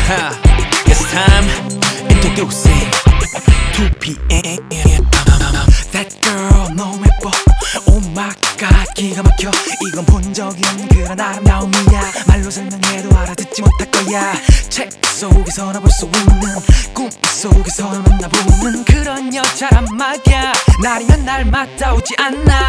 It's time introducing 2PM. That girl 너무 예뻐. Oh my god 기가 막혀. 이건 본 적이 없는 그런 아름다움이야. 말로 설명해도 알아듣지 못할 거야. 책 속에서나 볼 수 있는 꿈 속에서나 만나보는 그런 여자란 말이야. 날이면 날마다 오지 않나.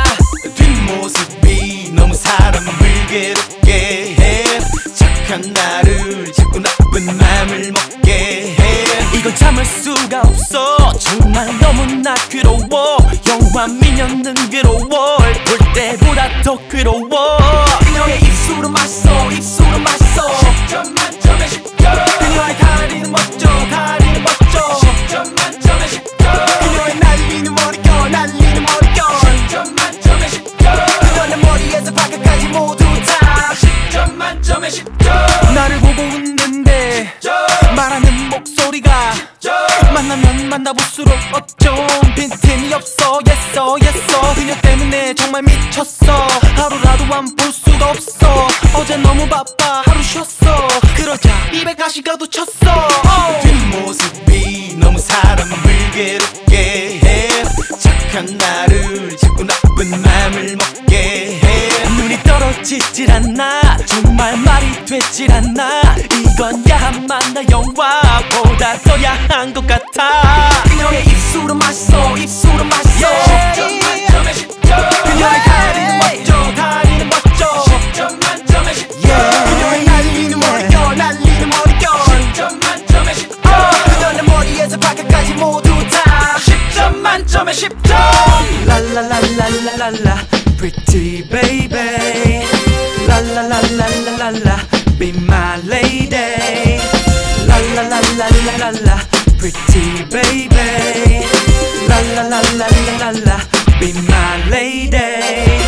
뒷모습이 너무 사람을 괴롭게 해. 착한 나를 자꾸 나쁜 맘을 먹게 해. 이건 참을 수가 없어. 정말 너무나 괴로워. 영화 미녀는 괴로워. 볼 때보다 더 괴로워. 그녀의 입술은 맛있어. 입술은 맛있어. 10점 만점에 10점. 그녀의 다리는 멋져. 다리는 멋져. 10점 만점에 10점. 그녀의 날리는 머릿결. 날리는 머릿결. 10점 만점에 10점. 그녀의 머리에서 발끝까지 모두 다 10점 만점에 10점. 나를 보고 웃는데 말하는 목소리가 만나면 만나볼수록 어쩜 빈틈이 없어. yes 그녀 때문에 정말 미쳤어. 하루라도 안 볼 수가 없어. 어제 너무 바빠 하루 쉬었어. 그러자 입에 가시가도 쳤어. 뒷모습이 너무 사람을 괴롭게 해. 착한 나를 자꾸 나쁜 맘을 먹게 해. 눈이 떨어지질 않나. 정말 말이 되질 않나. 이건 야한 만나 영화보다 더 야한 것 같아. 그녀의 입술은 맛있어. 입술은 맛있어. 10점 만점에 10점. 그녀의 다리는 멋져. 다리는 멋져. 10점 만점에 10점. 그녀의 날리는 머릿결. 날리는 머릿결. 10점 만점에 10점. 그녀의 머리에서 발끝까지 모두 다 10점 만점에 10점. 라라라라라라라 Pretty baby 라라라라라라라 Be my lady 라라라라라라라 Pretty baby 라라라라라라라 Be my lady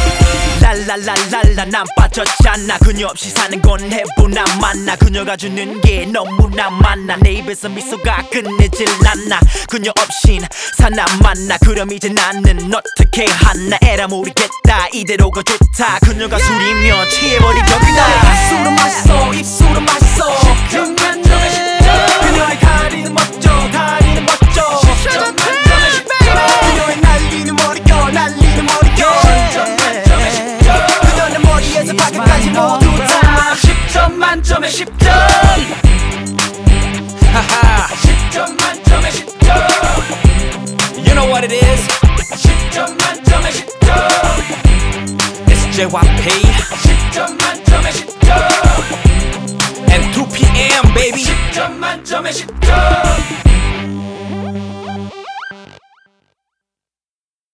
랄랄랄랄라 난 빠졌잖아. 그녀 없이 사는 건 해보나 마나. 그녀가 주는 게 너무나 많아. 내 입에서 미소가 끝내질 않나. 그녀 없인 사나 만나. 그럼 이제 나는 어떻게 하나. 에라 모르겠다. 이대로가 좋다. 그녀가 술이면 취해버리겠다. 입술은 맛있어. 입술은 맛있어. 10점 만점에 10점. 그녀의 다리는 멋져. 다리는 멋져. 10점 만점에 10점. 그녀의 날리는 머릿결. 날리는 머릿결. 10점 만점에 10점. 그녀의 머리에서 발끝까지 모두 다 10점 만점에 10점. 하하 10점 만점에 10점. You know what it is? 10점 만점에 10점. It's JYP 10점 만점에 10점. and 2PM baby. 10점 만점에 10점.